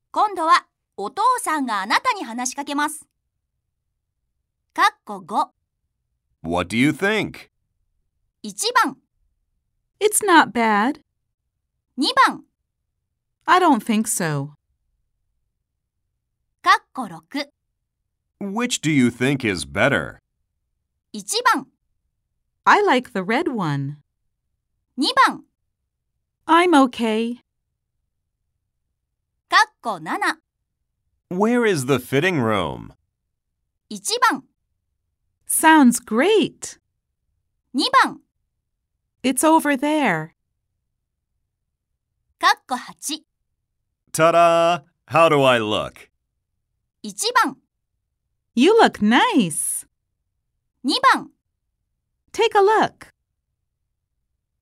今度はお父さんがあなたに話しかけます。5 What do you think? 1番 It's not bad. 2番 I don't think so. 6 Which do you think is better? 1番 I like the red one. 2番 I'm okay. 7 Where is the fitting room? 1番 Sounds great. 2番 It's over there. 8 Ta-da! How do I look? 1番 You look nice. 2番 Take a look.